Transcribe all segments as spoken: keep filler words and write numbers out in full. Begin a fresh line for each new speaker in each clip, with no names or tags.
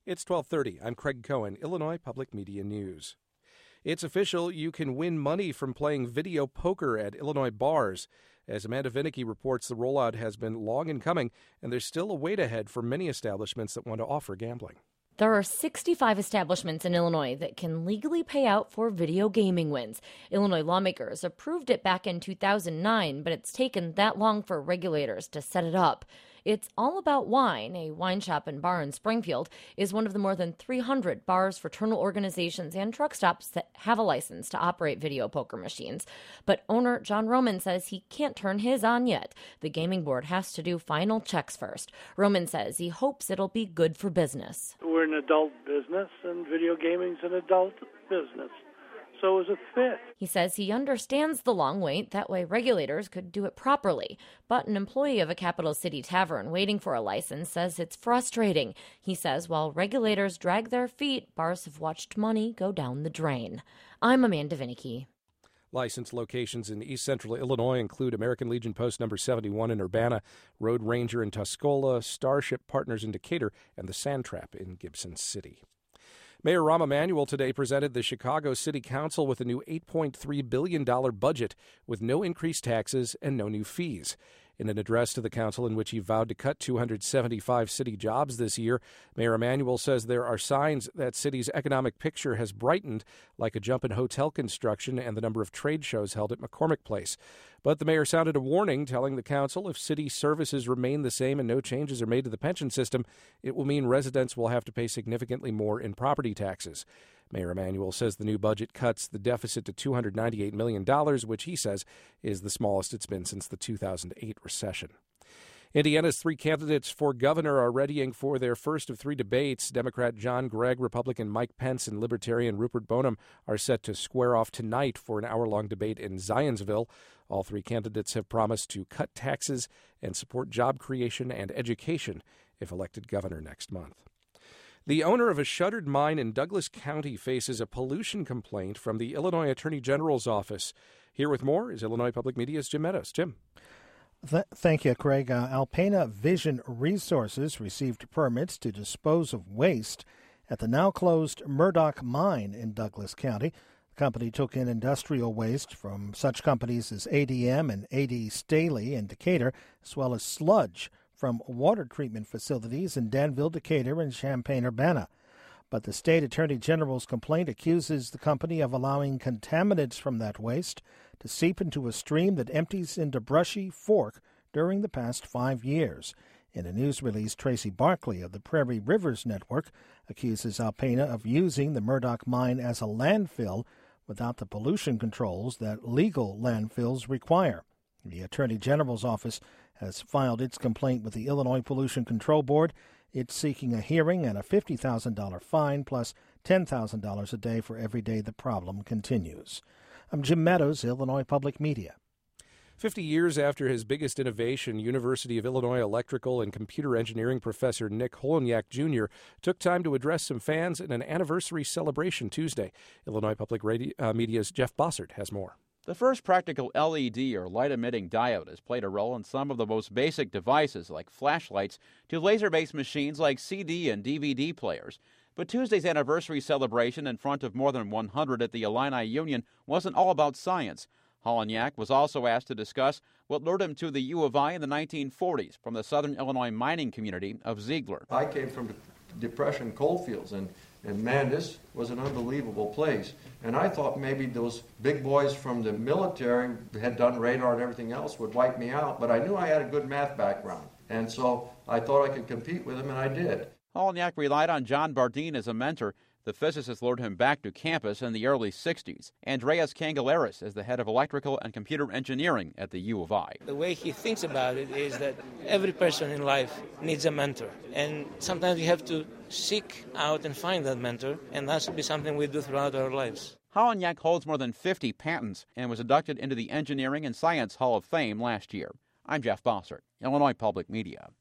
It's twelve thirty. I'm Craig Cohen, Illinois Public Media News. It's official. You can win money from playing video poker at Illinois bars. As Amanda Vinicky reports, the rollout has been long in coming, and there's still a wait ahead for many establishments that want to offer gambling.
There are sixty-five establishments in Illinois that can legally pay out for video gaming wins. Illinois lawmakers approved it back in two thousand nine, but it's taken that long for regulators to set it up. It's All About Wine, a wine shop and bar in Springfield, is one of the more than three hundred bars, fraternal organizations, and truck stops that have a license to operate video poker machines. But owner John Roman says he can't turn his on yet. The gaming board has to do final checks first. Roman says he hopes it'll be good for business.
We're an adult business, and video gaming's an adult business. So is a fit.
He says he understands the long wait. That way regulators could do it properly. But an employee of a Capital City tavern waiting for a license says it's frustrating. He says while regulators drag their feet, bars have watched money go down the drain. I'm Amanda Vinicky.
Licensed locations in East Central Illinois include American Legion Post number seventy-one in Urbana, Road Ranger in Tuscola, Starship Partners in Decatur, and the Sand Trap in Gibson City. Mayor Rahm Emanuel today presented the Chicago City Council with a new eight point three billion dollars budget with no increased taxes and no new fees. In an address to the council in which he vowed to cut two hundred seventy-five city jobs this year, Mayor Emanuel says there are signs that city's economic picture has brightened, like a jump in hotel construction and the number of trade shows held at McCormick Place. But the mayor sounded a warning, telling the council if city services remain the same and no changes are made to the pension system, it will mean residents will have to pay significantly more in property taxes. Mayor Emanuel says the new budget cuts the deficit to two hundred ninety-eight million dollars, which he says is the smallest it's been since the two thousand eight recession. Indiana's three candidates for governor are readying for their first of three debates. Democrat John Gregg, Republican Mike Pence, and Libertarian Rupert Boneham are set to square off tonight for an hour-long debate in Zionsville. All three candidates have promised to cut taxes and support job creation and education if elected governor next month. The owner of a shuttered mine in Douglas County faces a pollution complaint from the Illinois Attorney General's office. Here with more is Illinois Public Media's Jim Meadows. Jim.
Th- thank you, Craig. Uh, Alpena Vision Resources received permits to dispose of waste at the now-closed Murdoch Mine in Douglas County. The company took in industrial waste from such companies as A D M and A D Staley in Decatur, as well as sludge from water treatment facilities in Danville, Decatur, and Champaign-Urbana. But the state attorney general's complaint accuses the company of allowing contaminants from that waste to seep into a stream that empties into Brushy Fork during the past five years. In a news release, Tracy Barkley of the Prairie Rivers Network accuses Alpena of using the Murdoch mine as a landfill without the pollution controls that legal landfills require. The Attorney General's office has filed its complaint with the Illinois Pollution Control Board. It's seeking a hearing and a fifty thousand dollars fine plus ten thousand dollars a day for every day the problem continues. I'm Jim Meadows, Illinois Public Media.
Fifty years after his biggest innovation, University of Illinois electrical and computer engineering professor Nick Holonyak Junior took time to address some fans in an anniversary celebration Tuesday. Illinois Public Radio, uh, Media's Jeff Bossert has more.
The first practical L E D or light-emitting diode has played a role in some of the most basic devices like flashlights to laser-based machines like C D and D V D players. But Tuesday's anniversary celebration in front of more than one hundred at the Illini Union wasn't all about science. Holonyak was also asked to discuss what lured him to the U of I in the nineteen forties from the southern Illinois mining community of Ziegler.
I came from Depression coalfields, and, and man, this was an unbelievable place. And I thought maybe those big boys from the military had done radar and everything else would wipe me out, but I knew I had a good math background. And so I thought I could compete with them, and I did.
Holonyak relied on John Bardeen as a mentor. The physicist lured him back to campus in the early sixties. Andreas Kangelaris is the head of electrical and computer engineering at the U of I.
The way he thinks about it is that every person in life needs a mentor. And sometimes you have to seek out and find that mentor, and that should be something we do throughout our lives.
Holonyak holds more than fifty patents and was inducted into the Engineering and Science Hall of Fame last year. I'm Jeff Bossert, Illinois Public Media.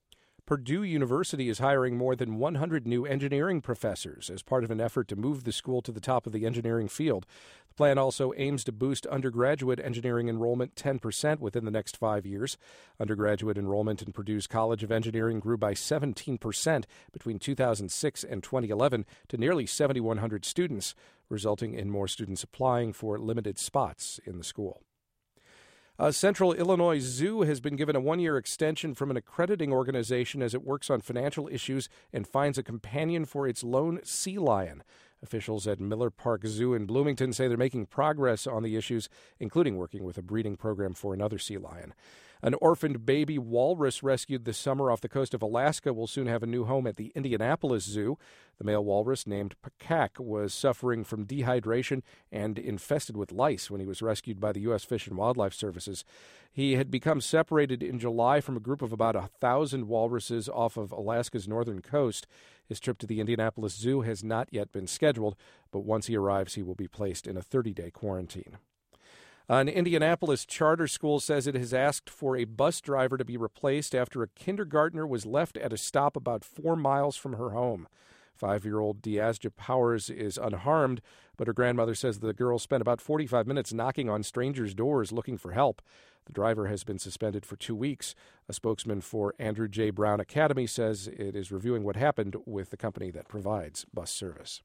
Purdue University is hiring more than one hundred new engineering professors as part of an effort to move the school to the top of the engineering field. The plan also aims to boost undergraduate engineering enrollment ten percent within the next five years. Undergraduate enrollment in Purdue's College of Engineering grew by seventeen percent between two thousand six and twenty eleven to nearly seven thousand one hundred students, resulting in more students applying for limited spots in the school. A Central Illinois Zoo has been given a one-year extension from an accrediting organization as it works on financial issues and finds a companion for its lone sea lion. Officials at Miller Park Zoo in Bloomington say they're making progress on the issues, including working with a breeding program for another sea lion. An orphaned baby walrus rescued this summer off the coast of Alaska will soon have a new home at the Indianapolis Zoo. The male walrus, named Pakak, was suffering from dehydration and infested with lice when he was rescued by the U S Fish and Wildlife Services. He had become separated in July from a group of about a thousand walruses off of Alaska's northern coast. His trip to the Indianapolis Zoo has not yet been scheduled, but once he arrives, he will be placed in a thirty-day quarantine. An Indianapolis charter school says it has asked for a bus driver to be replaced after a kindergartner was left at a stop about four miles from her home. Five-year-old Diasja Powers is unharmed, but her grandmother says the girl spent about forty-five minutes knocking on strangers' doors looking for help. The driver has been suspended for two weeks. A spokesman for Andrew J. Brown Academy says it is reviewing what happened with the company that provides bus service.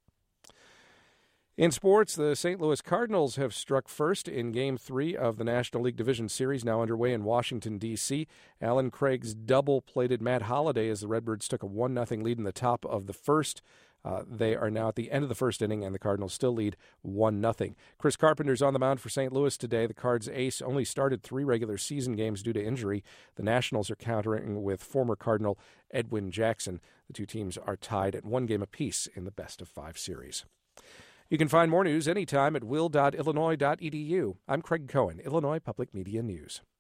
In sports, the Saint Louis Cardinals have struck first in Game three of the National League Division Series, now underway in Washington, D C Alan Craig's double-plated Matt Holliday as the Redbirds took a one nothing lead in the top of the first. Uh, they are now at the end of the first inning, and the Cardinals still lead one nothing. Chris Carpenter's on the mound for Saint Louis today. The Cards ace only started three regular season games due to injury. The Nationals are countering with former Cardinal Edwin Jackson. The two teams are tied at one game apiece in the best-of-five series. You can find more news anytime at will dot illinois dot e d u. I'm Craig Cohen, Illinois Public Media News.